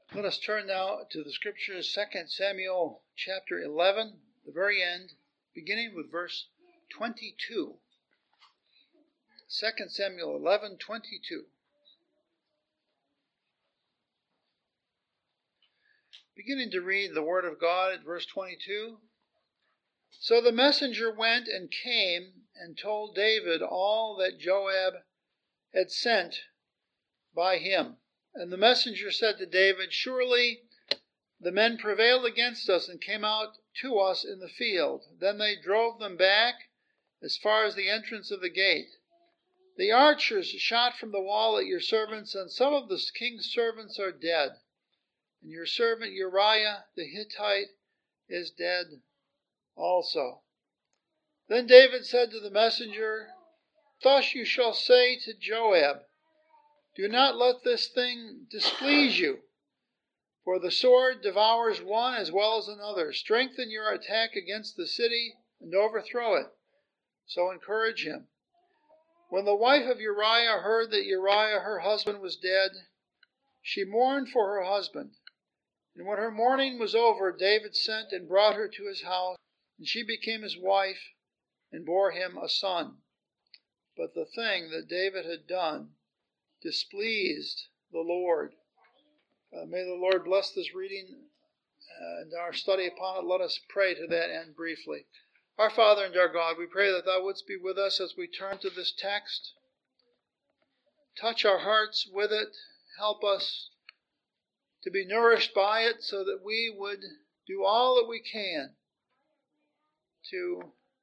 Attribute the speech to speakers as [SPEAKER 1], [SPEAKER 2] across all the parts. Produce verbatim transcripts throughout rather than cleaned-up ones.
[SPEAKER 1] Let us turn now to the scriptures, Second Samuel chapter eleven, the very end, beginning with verse twenty-two. Second Samuel eleven, twenty-two. Beginning to read the word of God at verse twenty-two. So the messenger went and came and told David all that Joab had sent by him. And the messenger said to David, Surely the men prevailed against us and came out to us in the field. Then they drove them back as far as the entrance of the gate. The archers shot from the wall at your servants, and some of the king's servants are dead. And your servant Uriah the Hittite is dead also. Then David said to the messenger, Thus you shall say to Joab, Do not let this thing displease you, for the sword devours one as well as another. Strengthen your attack against the city and overthrow it. So encourage him. When the wife of Uriah heard that Uriah her husband was dead, she mourned for her husband. And when her mourning was over, David sent and brought her to his house, and she became his wife and bore him a son. But the thing that David had done displeased the Lord. Uh, may the Lord bless this reading and our study upon it. Let us pray to that end briefly. Our Father and our God, we pray that Thou wouldst be with us as we turn to this text. Touch our hearts with it. Help us to be nourished by it so that we would do all that we can to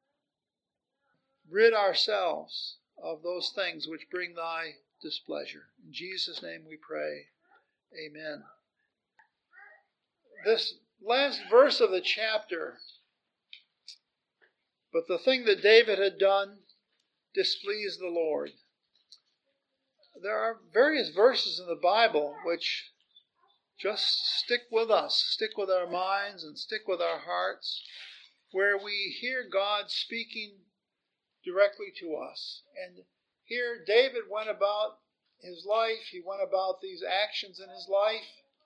[SPEAKER 1] rid ourselves of those things which bring Thy displeasure. In Jesus' name we pray. Amen. This last verse of the chapter, but the thing that David had done displeased the Lord. There are various verses in the Bible which just stick with us, stick with our minds and stick with our hearts, where we hear God speaking directly to us. And here David went about his life, he went about these actions in his life,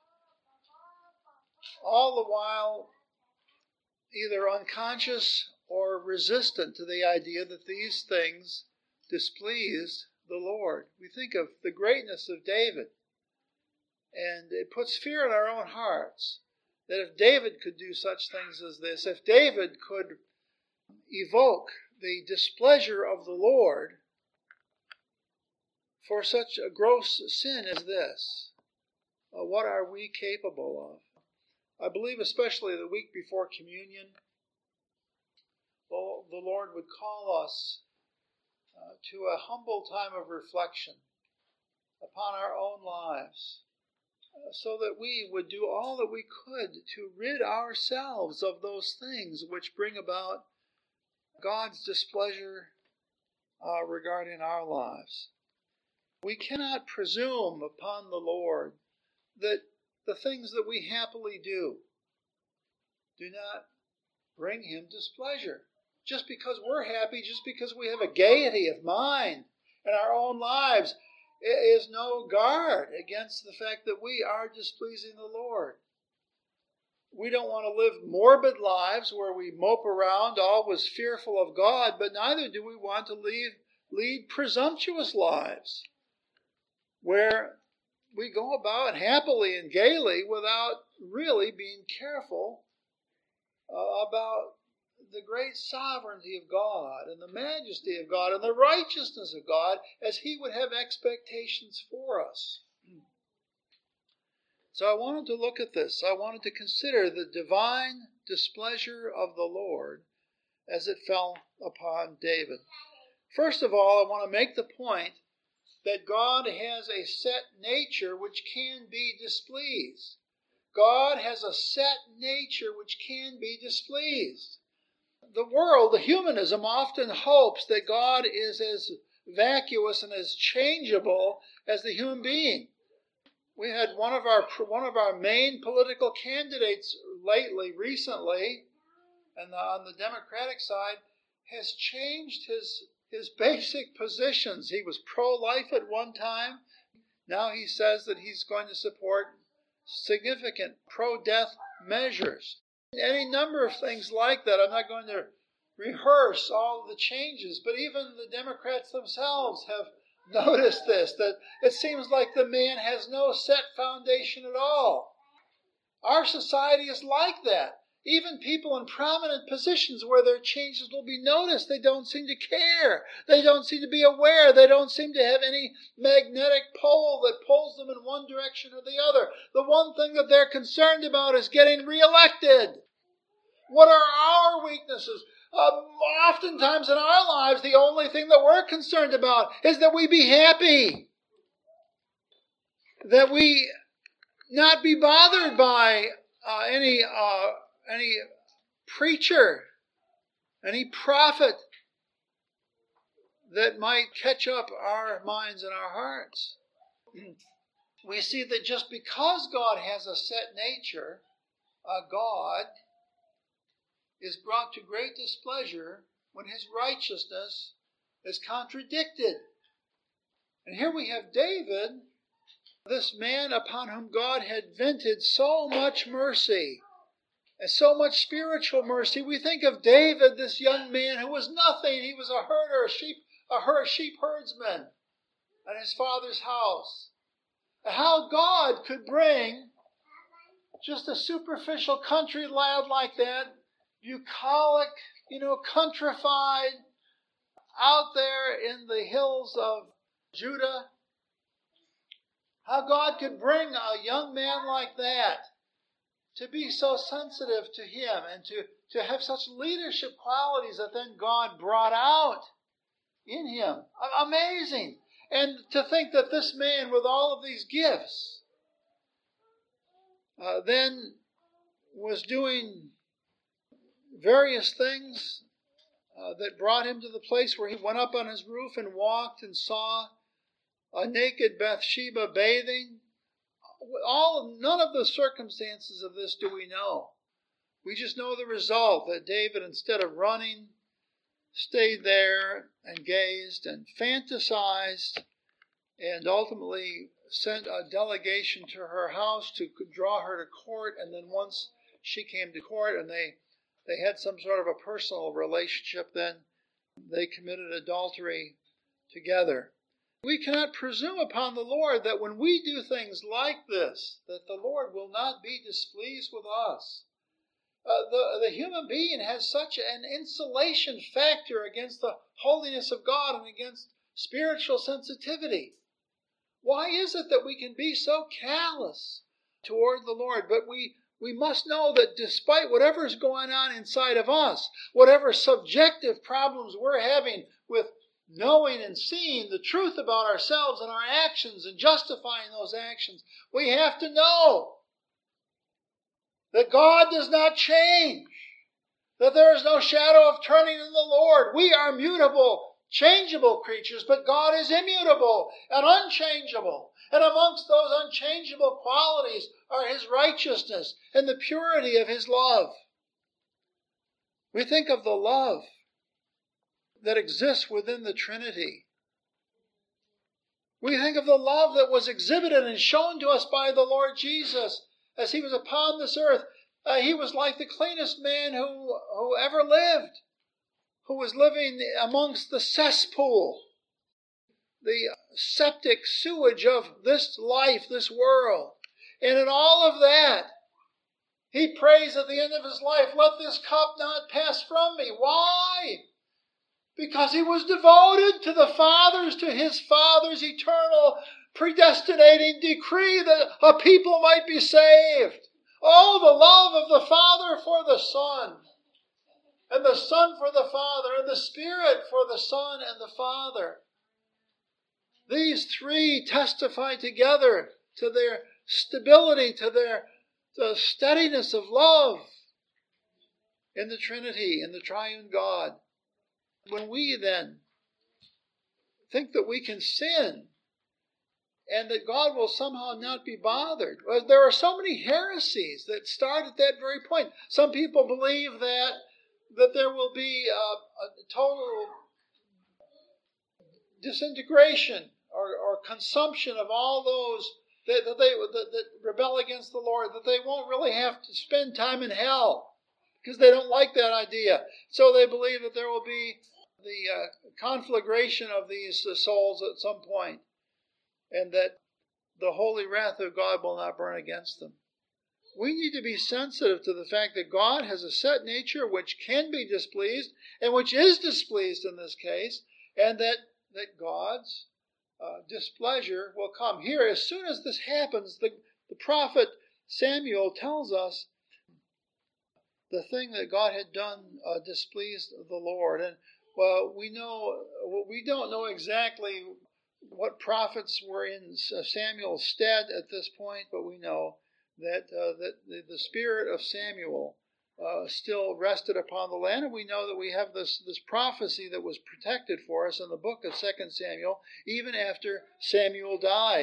[SPEAKER 1] all the while either unconscious or resistant to the idea that these things displeased the Lord. We think of the greatness of David, and it puts fear in our own hearts that if David could do such things as this, if David could evoke the displeasure of the Lord for such a gross sin as this, uh, what are we capable of? I believe especially the week before communion, the Lord would call us uh, to a humble time of reflection upon our own lives, uh, so that we would do all that we could to rid ourselves of those things which bring about God's displeasure uh, regarding our lives. We cannot presume upon the Lord that the things that we happily do do not bring Him displeasure. Just because we're happy, just because we have a gaiety of mind in our own lives, is no guard against the fact that we are displeasing the Lord. We don't want to live morbid lives where we mope around always fearful of God, but neither do we want to lead, lead presumptuous lives where we go about happily and gaily without really being careful uh, about the great sovereignty of God and the majesty of God and the righteousness of God as He would have expectations for us. So I wanted to look at this. I wanted to consider the divine displeasure of the Lord as it fell upon David. First of all, I want to make the point that God has a set nature which can be displeased. God has a set nature which can be displeased. The world, the humanism, often hopes that God is as vacuous and as changeable as the human being. We had one of our one of our main political candidates lately, recently, and on the Democratic side, has changed his his basic positions. He was pro-life at one time. Now he says that he's going to support significant pro-death measures. Any number of things like that. I'm not going to rehearse all the changes, but even the Democrats themselves have noticed this, that it seems like the man has no set foundation at all. Our society is like that. Even people in prominent positions where their changes will be noticed, they don't seem to care. They don't seem to be aware. They don't seem to have any magnetic pole that pulls them in one direction or the other. The one thing that they're concerned about is getting reelected. What are our weaknesses? Uh, oftentimes in our lives, the only thing that we're concerned about is that we be happy. That we not be bothered by uh, any uh, any preacher, any prophet that might catch up our minds and our hearts. We see that just because God has a set nature, a God is brought to great displeasure when his righteousness is contradicted. And here we have David, this man upon whom God had vented so much mercy and so much spiritual mercy. We think of David, this young man who was nothing. He was a herder, a sheep, a her, sheep herdsman at his father's house. And how God could bring just a superficial country lad like that, bucolic, you know, countrified, out there in the hills of Judah. How God could bring a young man like that to be so sensitive to him and to, to have such leadership qualities that then God brought out in him. Amazing. And to think that this man with all of these gifts uh, then was doing various things uh, that brought him to the place where he went up on his roof and walked and saw a naked Bathsheba bathing. All, none of the circumstances of this do we know. We just know the result, that David, instead of running, stayed there and gazed and fantasized and ultimately sent a delegation to her house to draw her to court. And then once she came to court and they, they had some sort of a personal relationship, then they committed adultery together. We cannot presume upon the Lord that when we do things like this, that the Lord will not be displeased with us. Uh, the, the human being has such an insulation factor against the holiness of God and against spiritual sensitivity. Why is it that we can be so callous toward the Lord? But we, we must know that despite whatever is going on inside of us, whatever subjective problems we're having with knowing and seeing the truth about ourselves and our actions and justifying those actions, we have to know that God does not change, that there is no shadow of turning in the Lord. We are mutable, changeable creatures, but God is immutable and unchangeable. And amongst those unchangeable qualities are his righteousness and the purity of his love. We think of the love that exists within the Trinity. We think of the love that was exhibited and shown to us by the Lord Jesus as he was upon this earth. Uh, he was like the cleanest man who, who ever lived, who was living amongst the cesspool, the septic sewage of this life, this world. And in all of that, he prays at the end of his life, "Let this cup not pass from me." Why? Because he was devoted to the Father's, to his Father's eternal predestinating decree that a people might be saved. Oh, the love of the Father for the Son, and the Son for the Father, and the Spirit for the Son and the Father. These three testify together to their stability, to their the steadiness of love in the Trinity, in the triune God. When we then think that we can sin and that God will somehow not be bothered, well, there are so many heresies that start at that very point. Some people believe that, that there will be a, a total disintegration or, or consumption of all those that, that they that, that rebel against the Lord, that they won't really have to spend time in hell because they don't like that idea. So they believe that there will be the uh, conflagration of these uh, souls at some point, and that the holy wrath of God will not burn against them. We need to be sensitive to the fact that God has a set nature which can be displeased, and which is displeased in this case, and that, that God's uh, displeasure will come. Here, as soon as this happens, the, the prophet Samuel tells us the thing that God had done uh, displeased the Lord. And well, we know we don't know exactly what prophets were in Samuel's stead at this point, but we know that uh, that the, the spirit of Samuel uh, still rested upon the land, and we know that we have this this prophecy that was protected for us in the book of Second Samuel, even after Samuel died.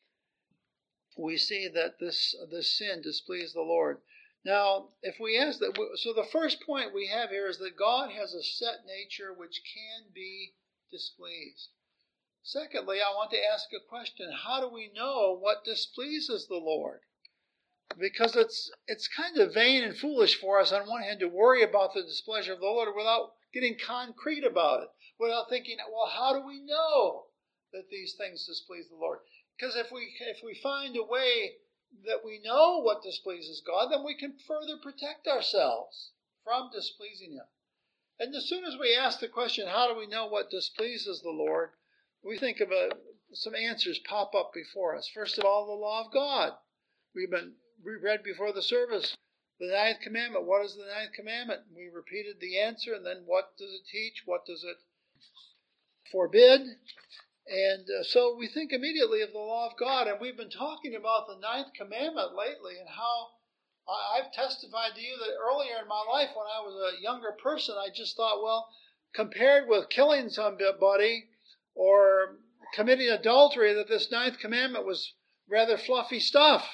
[SPEAKER 1] We see that this this sin displeased the Lord. Now, if we ask that, so the first point we have here is that God has a set nature which can be displeased. Secondly, I want to ask a question: how do we know what displeases the Lord? Because it's it's kind of vain and foolish for us on one hand to worry about the displeasure of the Lord without getting concrete about it, without thinking, well, how do we know that these things displease the Lord? Because if we if we find a way that we know what displeases God, then we can further protect ourselves from displeasing Him. And as soon as we ask the question, how do we know what displeases the Lord, we think of a, some answers pop up before us. First of all, the law of God. We've been we read before the service the ninth commandment. What is the ninth commandment? We repeated the answer, and then what does it teach? What does it forbid? And uh, so we think immediately of the law of God. And we've been talking about the ninth commandment lately, and how I, I've testified to you that earlier in my life when I was a younger person, I just thought, well, compared with killing somebody or committing adultery, that this ninth commandment was rather fluffy stuff.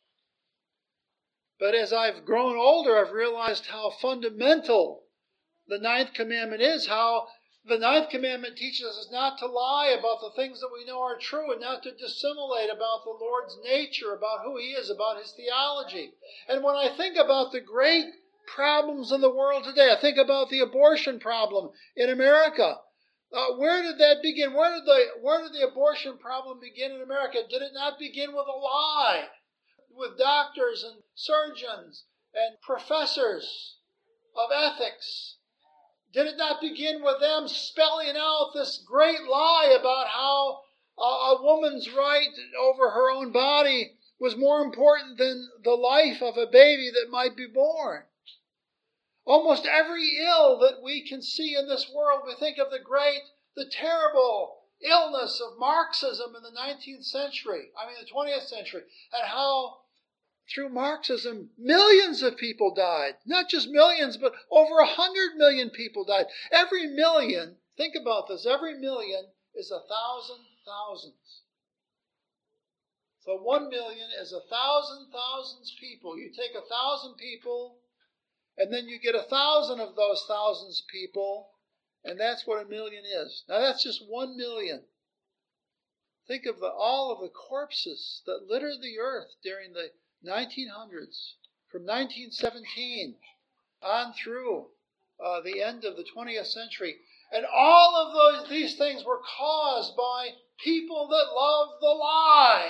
[SPEAKER 1] But as I've grown older, I've realized how fundamental the ninth commandment is, how the ninth commandment teaches us not to lie about the things that we know are true, and not to dissimulate about the Lord's nature, about who He is, about His theology. And when I think about the great problems in the world today, I think about the abortion problem in America. Uh, where did that begin? Where did the where did the abortion problem begin in America? Did it not begin with a lie? With doctors and surgeons and professors of ethics? Did it not begin with them spelling out this great lie about how a, a woman's right over her own body was more important than the life of a baby that might be born? Almost every ill that we can see in this world, we think of the great, the terrible illness of Marxism in the nineteenth century, I mean the twentieth century, and how through Marxism, millions of people died. Not just millions, but over a hundred million people died. Every million, think about this, every million is a thousand thousands. So one million is a thousand thousands people. You take a thousand people, and then you get a thousand of those thousands people, and that's what a million is. Now that's just one million. Think of the, all of the corpses that littered the earth during the nineteen hundreds, from nineteen seventeen on through uh, the end of the twentieth century. And all of those these things were caused by people that loved the lie.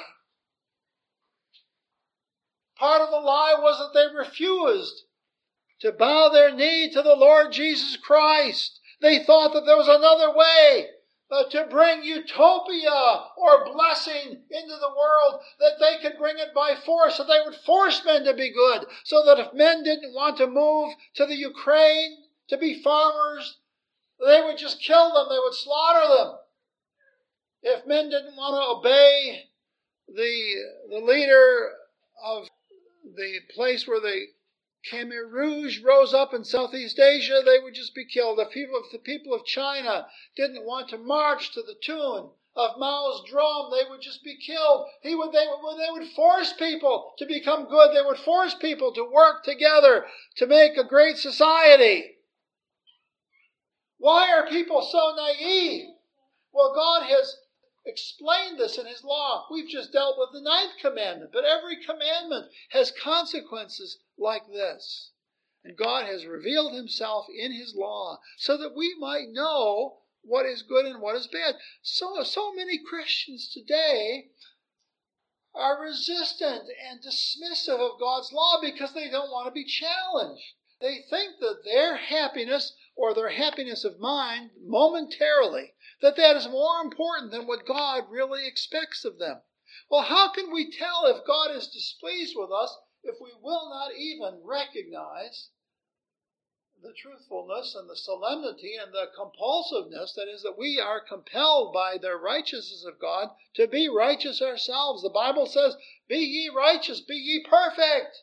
[SPEAKER 1] Part of the lie was that they refused to bow their knee to the Lord Jesus Christ. They thought that there was another way Uh, to bring utopia or blessing into the world, that they could bring it by force, that they would force men to be good, so that if men didn't want to move to the Ukraine to be farmers, they would just kill them, they would slaughter them. If men didn't want to obey the, the leader of the place where the Khmer Rouge rose up in Southeast Asia, they would just be killed. If, people, if the people of China didn't want to march to the tune of Mao's drum, they would just be killed. He would, they, would, they would force people to become good. They would force people to work together to make a great society. Why are people so naive? Well, God has explained this in his law. We've just dealt with the ninth commandment, but every commandment has consequences like this. And God has revealed himself in his law so that we might know what is good and what is bad. So, so many Christians today are resistant and dismissive of God's law because they don't want to be challenged. They think that their happiness or their happiness of mind momentarily, that that is more important than what God really expects of them. Well, how can we tell if God is displeased with us if we will not even recognize the truthfulness and the solemnity and the compulsiveness, that is, that we are compelled by the righteousness of God to be righteous ourselves? The Bible says, be ye righteous, be ye perfect.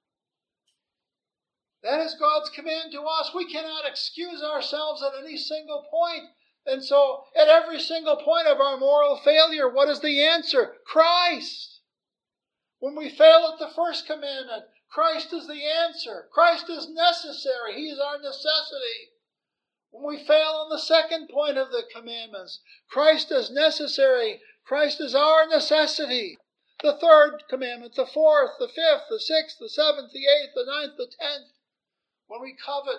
[SPEAKER 1] That is God's command to us. We cannot excuse ourselves at any single point. And so, at every single point of our moral failure, what is the answer? Christ. When we fail at the first commandment, Christ is the answer. Christ is necessary. He is our necessity. When we fail on the second point of the commandments, Christ is necessary. Christ is our necessity. The third commandment, the fourth, the fifth, the sixth, the seventh, the eighth, the ninth, the tenth. When we covet,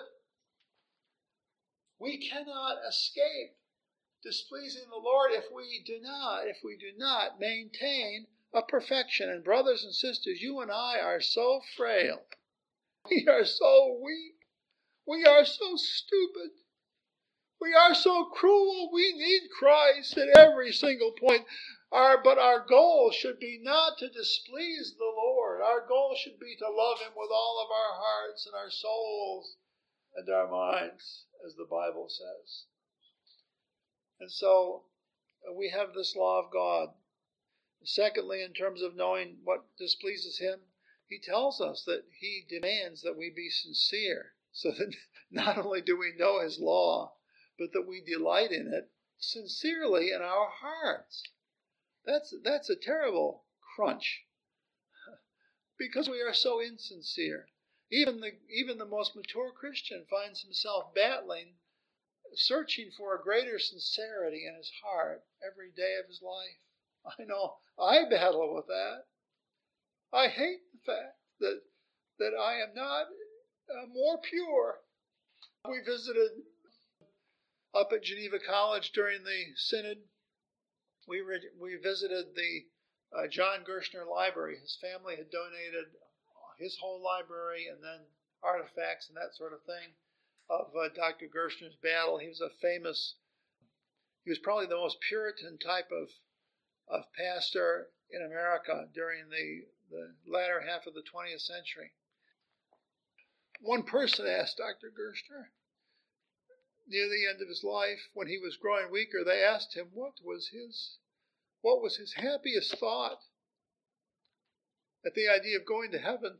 [SPEAKER 1] we cannot escape displeasing the Lord if we do not, if we do not maintain a perfection. And brothers and sisters, you and I are so frail. We are so weak. We are so stupid. We are so cruel. We need Christ at every single point. Our, but our goal should be not to displease the Lord. Our goal should be to love him with all of our hearts and our souls and our minds, as the Bible says. And so we have this law of God. Secondly, in terms of knowing what displeases him, he tells us that he demands that we be sincere, so that not only do we know his law, but that we delight in it sincerely in our hearts. That's that's a terrible crunch, because we are so insincere. Even the even the most mature Christian finds himself battling, searching for a greater sincerity in his heart every day of his life. I know I battle with that. I hate the fact that that I am not uh, more pure. We visited up at Geneva College during the synod. We re- we visited the uh, John Gerstner Library. His family had donated his whole library and then artifacts and that sort of thing of uh, Doctor Gerstner's battle. He was a famous, he was probably the most Puritan type of of pastor in America during the, the latter half of the twentieth century. One person asked Doctor Gerstner, near the end of his life, when he was growing weaker, they asked him what was his what was his happiest thought at the idea of going to heaven.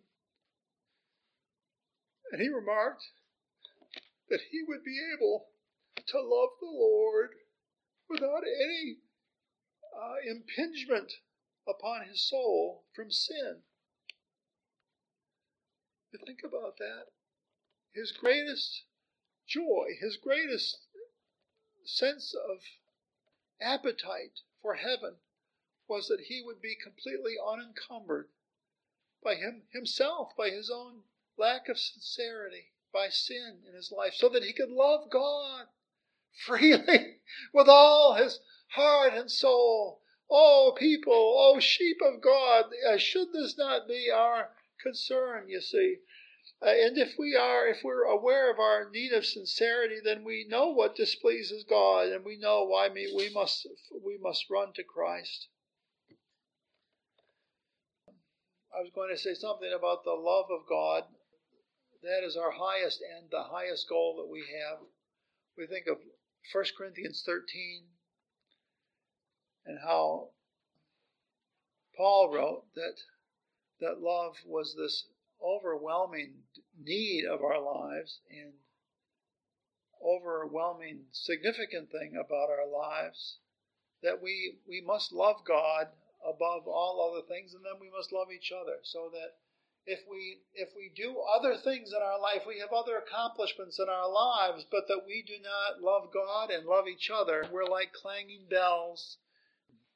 [SPEAKER 1] And he remarked that he would be able to love the Lord without any uh, impingement upon his soul from sin. You think about that. His greatest joy, his greatest sense of appetite for heaven was that he would be completely unencumbered by him himself, by his own lack of sincerity, by sin in his life, so that he could love God freely with all his heart and soul. Oh, people, oh, sheep of God, uh, should this not be our concern, you see? Uh, and if we are, if we're aware of our need of sincerity, then we know what displeases God, and we know why we must we must run to Christ. I was going to say something about the love of God. That is our highest end, the highest goal that we have. We think of First Corinthians thirteen and how Paul wrote that that love was this overwhelming need of our lives and overwhelming significant thing about our lives, that we we must love God above all other things, and then we must love each other, so that if we if we do other things in our life, we have other accomplishments in our lives, but that we do not love God and love each other, we're like clanging bells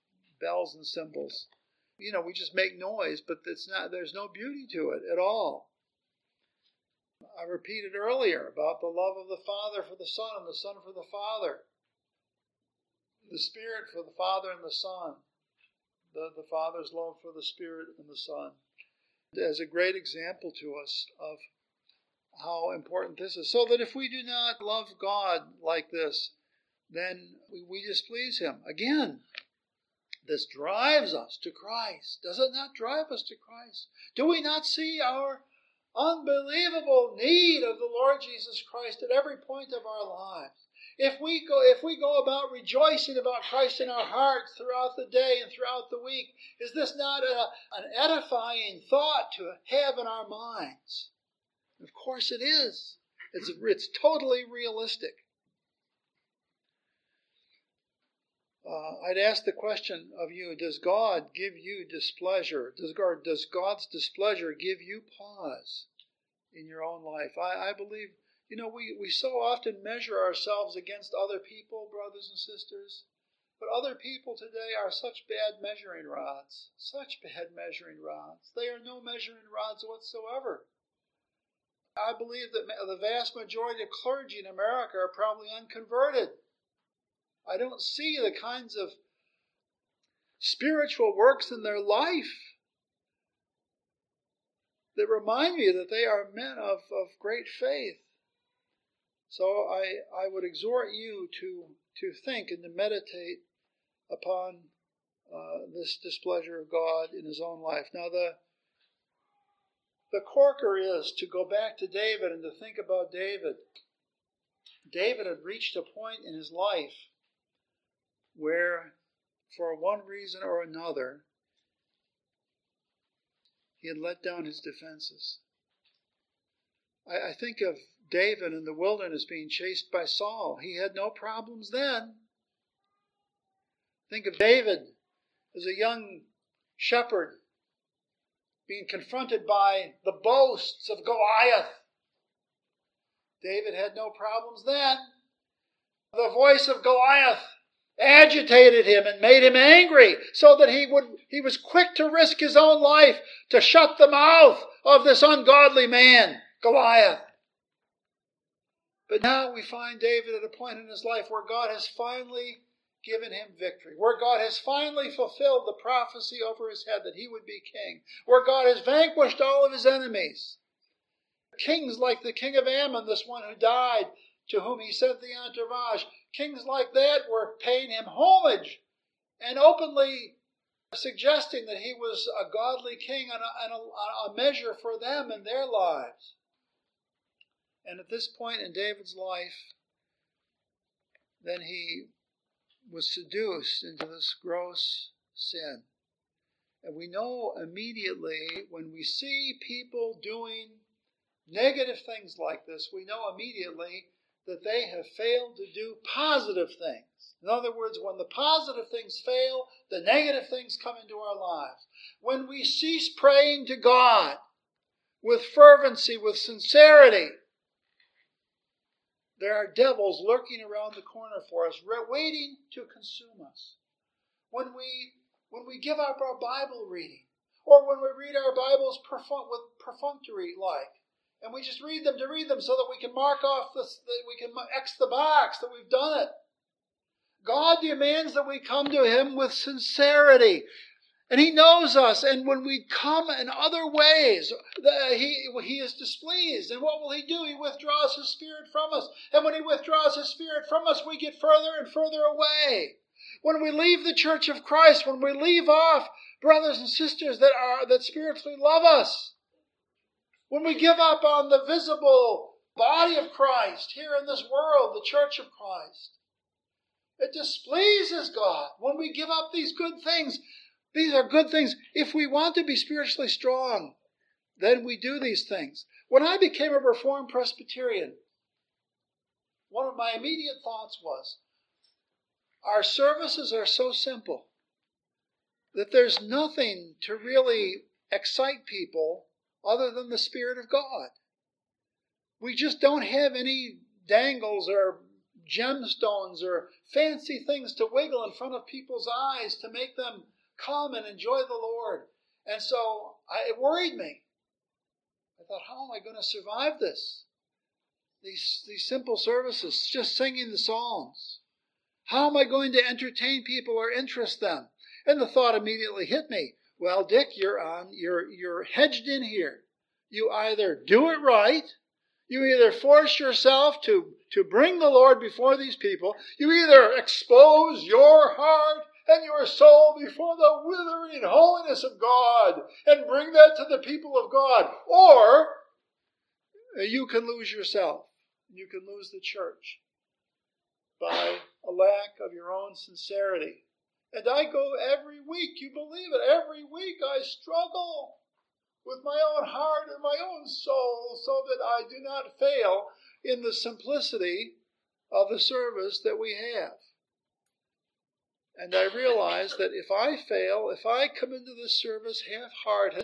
[SPEAKER 1] bells and cymbals. You know, we just make noise, but it's not. There's no beauty to it at all. I repeated earlier about the love of the Father for the Son and the Son for the Father. The Spirit for the Father and the Son. The, the Father's love for the Spirit and the Son. As a great example to us of how important this is. So that if we do not love God like this, then we, we displease Him. Again, this drives us to Christ. Does it not drive us to Christ? Do we not see our unbelievable need of the Lord Jesus Christ at every point of our lives? If we go, if we go about rejoicing about Christ in our hearts throughout the day and throughout the week, is this not a, an edifying thought to have in our minds? Of course it is. It's, it's totally realistic. Uh, I'd ask the question of you, does God give you displeasure? Does, God, does God's displeasure give you pause in your own life? I, I believe, you know, we, we so often measure ourselves against other people, brothers and sisters. But other people today are such bad measuring rods. Such bad measuring rods. They are no measuring rods whatsoever. I believe that the vast majority of clergy in America are probably unconverted. I don't see the kinds of spiritual works in their life that remind me that they are men of, of great faith. So I, I would exhort you to, to think and to meditate upon uh, this displeasure of God in His own life. Now the the corker is to go back to David and to think about David. David had reached a point in his life where, for one reason or another, he had let down his defenses. I, I think of David in the wilderness being chased by Saul. He had no problems then. Think of David as a young shepherd being confronted by the boasts of Goliath. David had no problems then. The voice of Goliath agitated him and made him angry, so that he would he was quick to risk his own life to shut the mouth of this ungodly man, Goliath. But now we find David at a point in his life where God has finally given him victory, where God has finally fulfilled the prophecy over his head that he would be king, where God has vanquished all of his enemies. Kings like the king of Ammon, this one who died, to whom he sent the entourage, kings like that were paying him homage and openly suggesting that he was a godly king and a, and a, a measure for them in their lives. And at this point in David's life, then he was seduced into this gross sin. And we know immediately when we see people doing negative things like this, we know immediately that they have failed to do positive things. In other words, when the positive things fail, the negative things come into our lives. When we cease praying to God with fervency, with sincerity, there are devils lurking around the corner for us, waiting to consume us. When we when we give up our Bible reading, or when we read our Bibles perfu- with perfunctory like, and we just read them to read them so that we can mark off this, that we can X the box that we've done it. God demands that we come to Him with sincerity. And He knows us. And when we come in other ways, he, he is displeased. And what will He do? He withdraws His Spirit from us. And when He withdraws His Spirit from us, we get further and further away. When we leave the church of Christ, when we leave off brothers and sisters that are that spiritually love us, when we give up on the visible body of Christ here in this world, the church of Christ, it displeases God when we give up these good things. These are good things. If we want to be spiritually strong, then we do these things. When I became a Reformed Presbyterian, one of my immediate thoughts was, our services are so simple that there's nothing to really excite people other than the Spirit of God. We just don't have any dangles or gemstones or fancy things to wiggle in front of people's eyes to make them come and enjoy the Lord. And so I, it worried me. I thought, how am I going to survive this? These, these simple services, just singing the Psalms. How am I going to entertain people or interest them? And the thought immediately hit me. Well, Dick, you're on, you're, you're hedged in here. You either do it right, you either force yourself to, to bring the Lord before these people, you either expose your heart and your soul before the withering holiness of God and bring that to the people of God, or you can lose yourself. You can lose the church by a lack of your own sincerity. And I go every week, you believe it, every week I struggle with my own heart and my own soul so that I do not fail in the simplicity of the service that we have. And I realize that if I fail, if I come into this service half-hearted,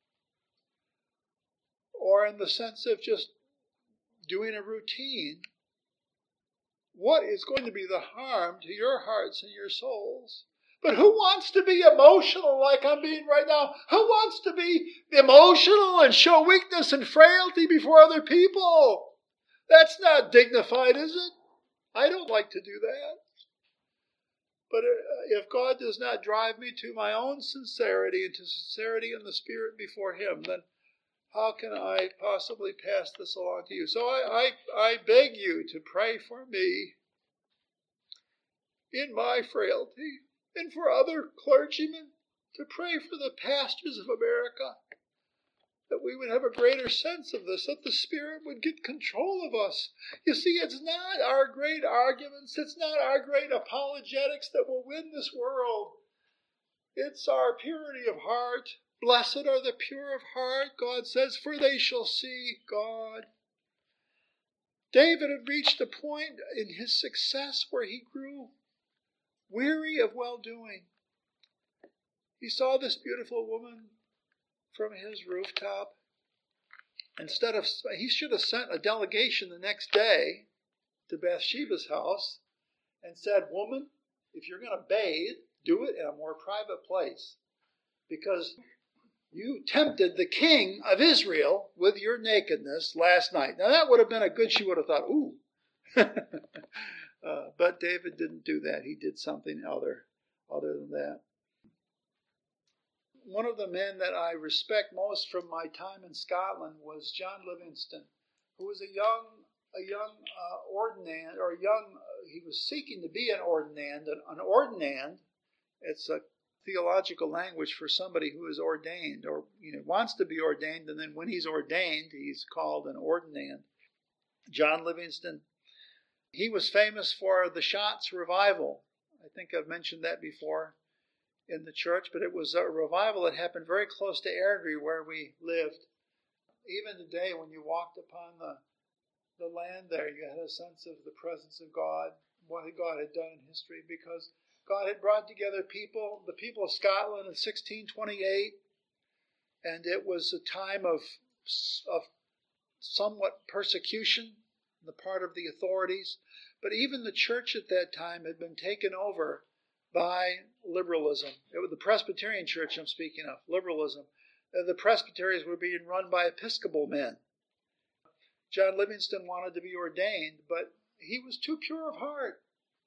[SPEAKER 1] or in the sense of just doing a routine, what is going to be the harm to your hearts and your souls? But who wants to be emotional like I'm being right now? Who wants to be emotional and show weakness and frailty before other people? That's not dignified, is it? I don't like to do that. But if God does not drive me to my own sincerity and to sincerity in the Spirit before Him, then how can I possibly pass this along to you? So I, I, I beg you to pray for me in my frailty, and for other clergymen, to pray for the pastors of America, that we would have a greater sense of this, that the Spirit would get control of us. You see, it's not our great arguments, it's not our great apologetics that will win this world. It's our purity of heart. Blessed are the pure of heart, God says, for they shall see God. David had reached a point in his success where he grew weary of well-doing. He saw this beautiful woman from his rooftop. Instead of, he should have sent a delegation the next day to Bathsheba's house and said, woman, if you're going to bathe, do it in a more private place, because you tempted the king of Israel with your nakedness last night. Now that would have been a good, she would have thought, ooh. uh, but David didn't do that. He did something other, other than that. One of the men that I respect most from my time in Scotland was John Livingston, who was a young, a young uh, ordinand, or young, uh, he was seeking to be an ordinand. An, an ordinand, it's a theological language for somebody who is ordained, or you know wants to be ordained, and then when he's ordained, he's called an ordinand. John Livingston, he was famous for the Shotts revival. I think I've mentioned that before in the church, but it was a revival that happened very close to Airdrie, where we lived. Even today, when you walked upon the the land there, you had a sense of the presence of God, what God had done in history, because God had brought together people, the people of Scotland in sixteen twenty-eight, and it was a time of, of somewhat persecution on the part of the authorities. But even the church at that time had been taken over by liberalism. It was the Presbyterian church I'm speaking of, liberalism. The presbyteries were being run by Episcopal men. John Livingston wanted to be ordained, but he was too pure of heart.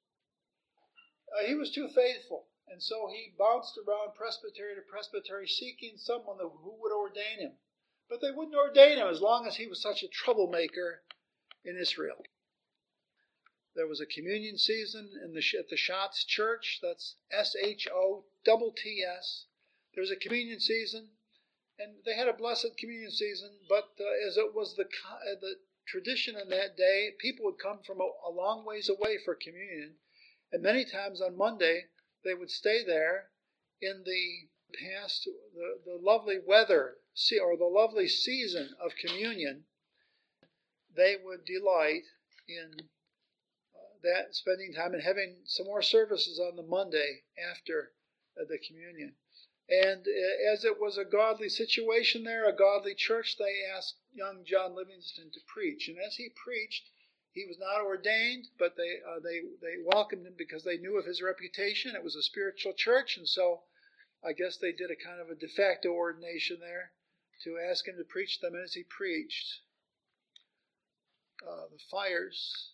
[SPEAKER 1] Uh, he was too faithful, and so he bounced around presbytery to presbytery seeking someone who would ordain him. But they wouldn't ordain him as long as he was such a troublemaker in Israel. There was a communion season in the, at the Shotts Church. That's S H O T T S. There was a communion season, and they had a blessed communion season, but uh, as it was the, uh, the tradition in that day, people would come from a, a long ways away for communion. And many times on Monday, they would stay there in the past, the, the lovely weather, or the lovely season of communion. They would delight in uh, that, spending time and having some more services on the Monday after uh, the communion. And uh, as it was a godly situation there, a godly church, they asked young John Livingston to preach. And as he preached, He was not ordained, but they uh, they they welcomed him because they knew of his reputation. It was a spiritual church, and so I guess they did a kind of a de facto ordination there to ask him to preach them. And as he preached, uh, the fires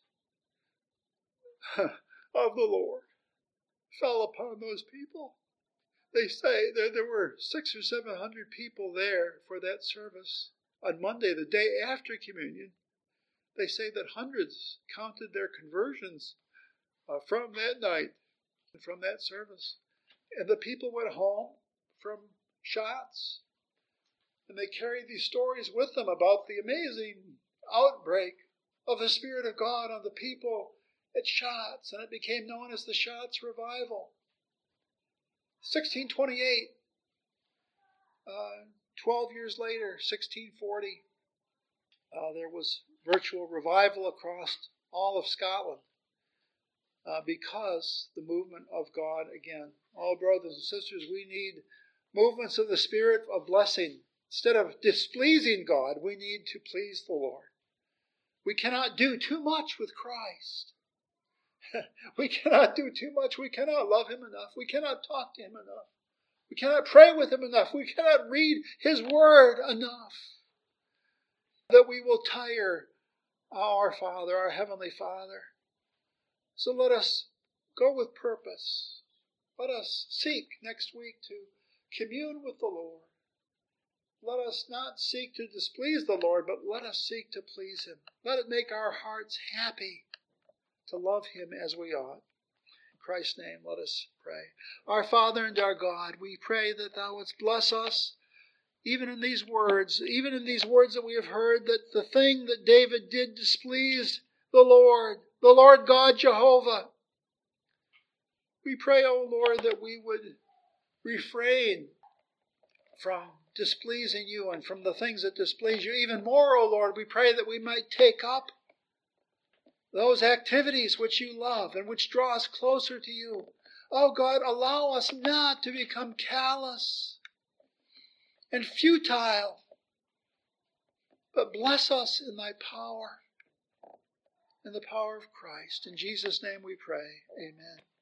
[SPEAKER 1] of the Lord fell upon those people. They say that there were six or seven hundred people there for that service on Monday, the day after communion. They say that hundreds counted their conversions uh, from that night, from that service. And the people went home from shots, and they carried these stories with them about the amazing outbreak of the Spirit of God on the people at Shots, and it became known as the Shots Revival. sixteen twenty-eight, uh, twelve years later, sixteen forty, uh, there was virtual revival across all of Scotland uh, because the movement of God again. Oh, brothers and sisters, we need movements of the Spirit of blessing. Instead of displeasing God, we need to please the Lord. We cannot do too much with Christ. We cannot do too much. We cannot love Him enough. We cannot talk to Him enough. We cannot pray with Him enough. We cannot read His Word enough. That we will tire our Father, our Heavenly Father. So let us go with purpose. Let us seek next week to commune with the Lord. Let us not seek to displease the Lord, but let us seek to please Him. Let it make our hearts happy to love Him as we ought. In Christ's name, let us pray. Our Father and our God, we pray that Thou wouldst bless us, even in these words, even in these words that we have heard, that the thing that David did displeased the Lord, the Lord God Jehovah. We pray, O Lord, that we would refrain from displeasing You and from the things that displease You. Even more, O Lord, we pray that we might take up those activities which You love and which draw us closer to You. Oh God, allow us not to become callous and futile, but bless us in Thy power, in the power of Christ. In Jesus' name we pray. Amen.